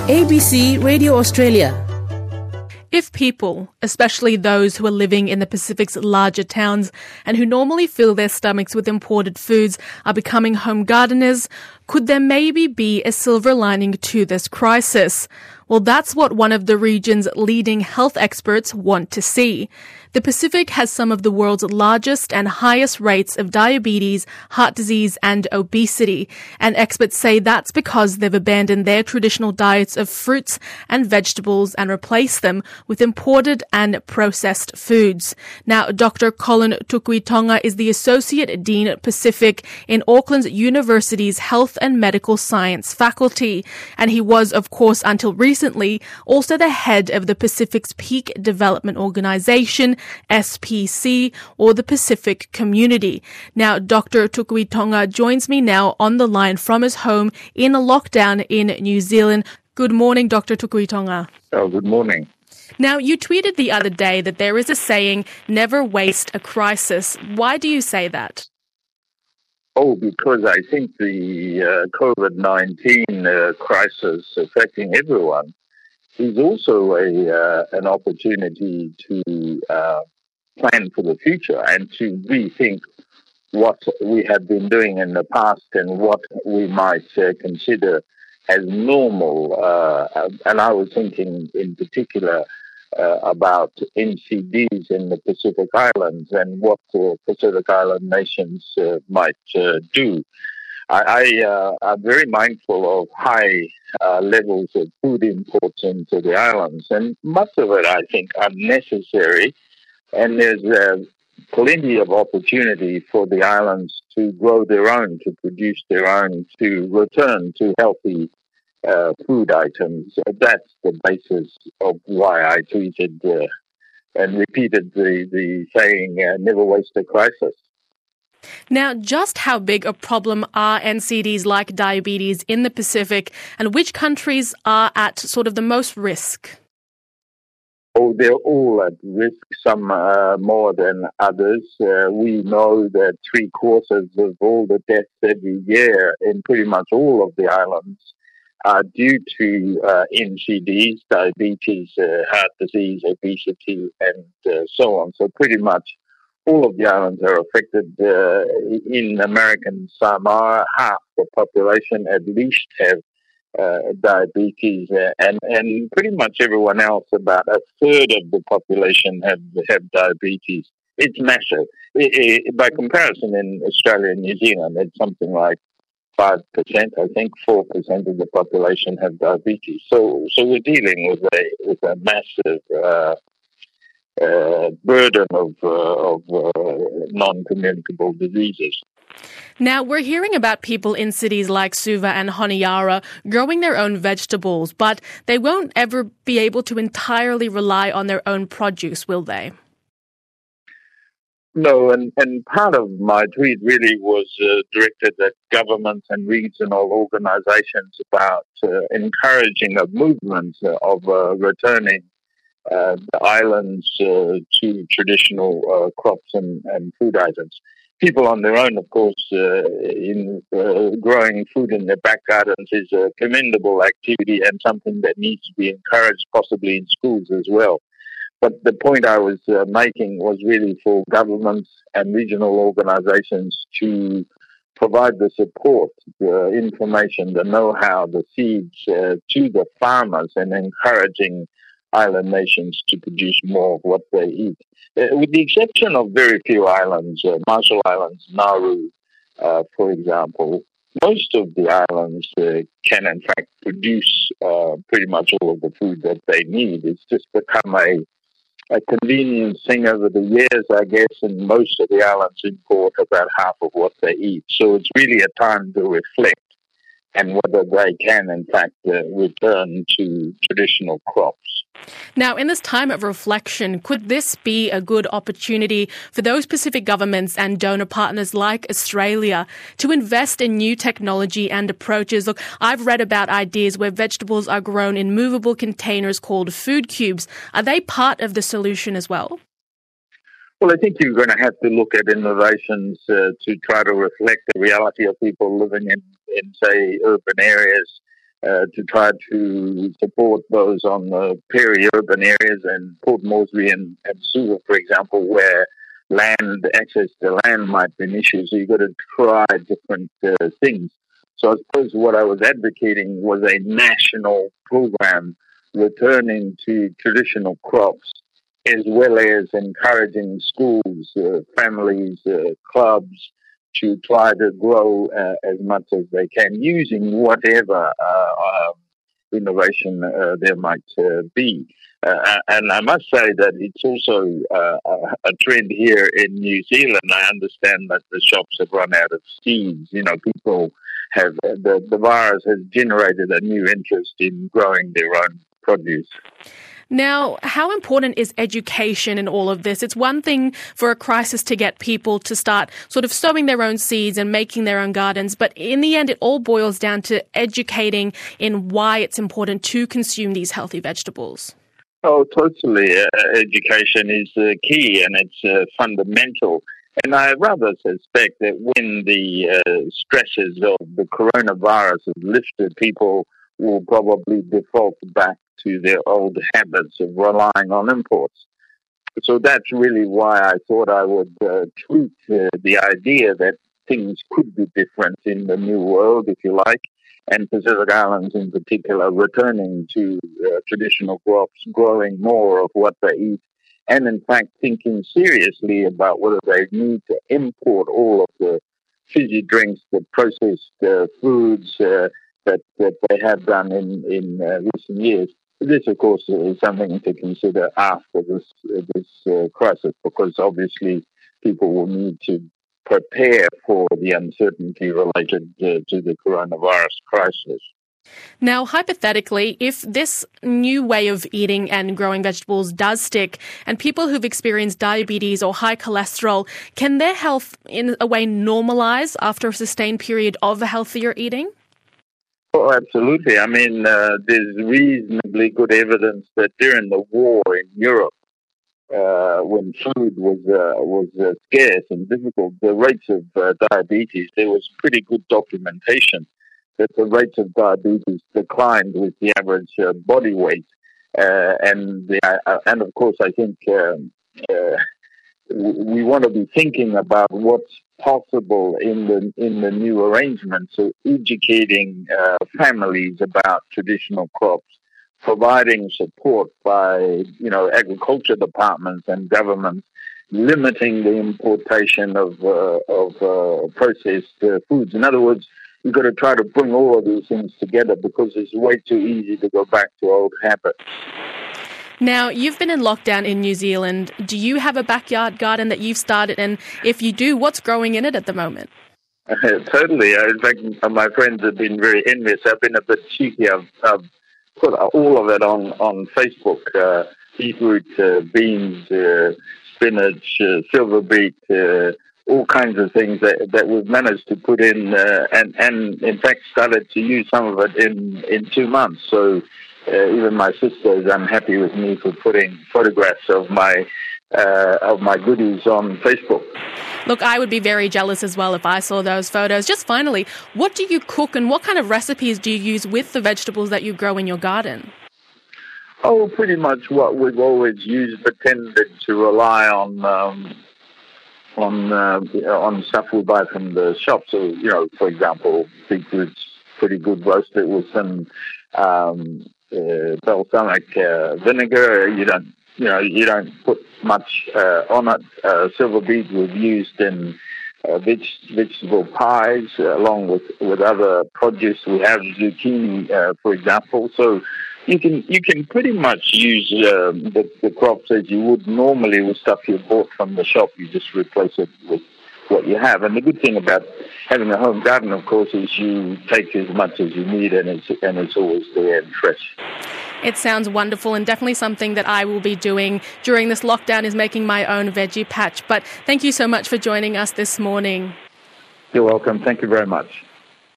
ABC Radio Australia. If people, especially those who are living in the Pacific's larger towns and who normally fill their stomachs with imported foods, are becoming home gardeners, could there maybe be a silver lining to this crisis? Well, that's what one of the region's leading health experts want to see. The Pacific has some of the world's largest and highest rates of diabetes, heart disease and obesity, and experts say that's because they've abandoned their traditional diets of fruits and vegetables and replaced them with imported and processed foods. Now, Dr. Colin Tukuitonga is the Associate Dean at Pacific in Auckland University's Health and Medical Science faculty, and he was, of course, until recently, also the head of the Pacific's Peak Development Organisation, SPC, or the Pacific Community. Now, Dr. Tukuitonga joins me now on the line from his home in a lockdown in New Zealand. Good morning, Dr. Tukuitonga. Oh, good morning. Now, you tweeted the other day that there is a saying, never waste a crisis. Why do you say that? Oh, because I think the COVID-19 crisis affecting everyone is also an opportunity to plan for the future and to rethink what we have been doing in the past and what we might consider as normal. And I was thinking in particular about NCDs in the Pacific Islands and what the Pacific Island nations might do. I am very mindful of high levels of food imports into the islands, and much of it, I think, unnecessary. And there's plenty of opportunity for the islands to grow their own, to produce their own, to return to healthy food items. That's the basis of why I tweeted and repeated the saying, never waste a crisis. Now, just how big a problem are NCDs like diabetes in the Pacific, and which countries are at sort of the most risk? Oh, they're all at risk, some more than others. We know that 3/4 of all the deaths every year in pretty much all of the islands are due to NCDs, diabetes, heart disease, obesity, and so on. So pretty much all of the islands are affected. In American Samoa, half the population at least have diabetes, and pretty much everyone else, about a third of the population have diabetes. It's massive. By comparison, in Australia and New Zealand, it's something like 5%, I think 4% of the population have diabetes. So we're dealing with a massive burden of non-communicable diseases. Now, we're hearing about people in cities like Suva and Honiara growing their own vegetables, but they won't ever be able to entirely rely on their own produce, will they? No, and part of my tweet really was directed at governments and regional organizations about encouraging a movement of returning the islands to traditional crops and food items. People on their own, of course, in growing food in their back gardens is a commendable activity and something that needs to be encouraged, possibly in schools as well. But the point I was making was really for governments and regional organizations to provide the support, the information, the know-how, the seeds to the farmers, and encouraging island nations to produce more of what they eat. With the exception of very few islands, Marshall Islands, Nauru, for example, most of the islands can in fact produce pretty much all of the food that they need. It's just become a convenience thing over the years, I guess, and most of the islands import about half of what they eat. So it's really a time to reflect and whether they can, in fact, return to traditional crops. Now, in this time of reflection, could this be a good opportunity for those Pacific governments and donor partners like Australia to invest in new technology and approaches? Look, I've read about ideas where vegetables are grown in movable containers called food cubes. Are they part of the solution as well? Well, I think you're going to have to look at innovations to try to reflect the reality of people living in say, urban areas to try to support those on the peri-urban areas and Port Moresby and Suva, for example, where access to land might be an issue. So you've got to try different things. So I suppose what I was advocating was a national program returning to traditional crops, as well as encouraging schools, families, clubs to try to grow as much as they can using whatever innovation there might be. And I must say that it's also a trend here in New Zealand. I understand that the shops have run out of seeds. People have, the virus has generated a new interest in growing their own produce. Now, how important is education in all of this? It's one thing for a crisis to get people to start sort of sowing their own seeds and making their own gardens, but in the end, it all boils down to educating in why it's important to consume these healthy vegetables. Oh, totally. Education is key and it's fundamental. And I rather suspect that when the stresses of the coronavirus have lifted, people will probably default back to their old habits of relying on imports. So that's really why I thought I would tweet the idea that things could be different in the new world, if you like, and Pacific Islands in particular returning to traditional crops, growing more of what they eat, and in fact thinking seriously about whether they need to import all of the fizzy drinks, the processed foods that they have done in recent years. This, of course, is something to consider after this crisis, because obviously people will need to prepare for the uncertainty related to the coronavirus crisis. Now, hypothetically, if this new way of eating and growing vegetables does stick, and people who've experienced diabetes or high cholesterol, can their health in a way normalise after a sustained period of healthier eating? Oh, absolutely. I mean, there's reasonably good evidence that during the war in Europe, when food was scarce and difficult, the rates of diabetes, there was pretty good documentation that the rates of diabetes declined with the average body weight. And of course, I think we want to be thinking about what's possible in the new arrangement. So educating families about traditional crops, providing support by agriculture departments and governments, limiting the importation of processed foods. In other words, we've got to try to bring all of these things together because it's way too easy to go back to old habits. Now, you've been in lockdown in New Zealand. Do you have a backyard garden that you've started? And if you do, what's growing in it at the moment? Totally. In fact, my friends have been very envious. I've been a bit cheeky. I've put all of it on Facebook. Beetroot, beans, spinach, silver beet, all kinds of things that we've managed to put in and in fact started to use some of it in 2 months. So even my sister is unhappy with me for putting photographs of my goodies on Facebook. Look, I would be very jealous as well if I saw those photos. Just finally, what do you cook and what kind of recipes do you use with the vegetables that you grow in your garden? Oh, pretty much what we've always used, but tended to rely on stuff we buy from the shop. So, for example, beetroot's pretty good roasted with some balsamic vinegar. You don't put much on it. Silver beet we've used in vegetable pies along with other produce. We have zucchini, for example. So you can pretty much use the crops as you would normally with stuff you bought from the shop. You just replace it with what you have. And the good thing about having a home garden, of course, is you take as much as you need, and it's always there and fresh. It sounds wonderful, and definitely something that I will be doing during this lockdown is making my own veggie patch. But thank you so much for joining us this morning. You're welcome. Thank you very much.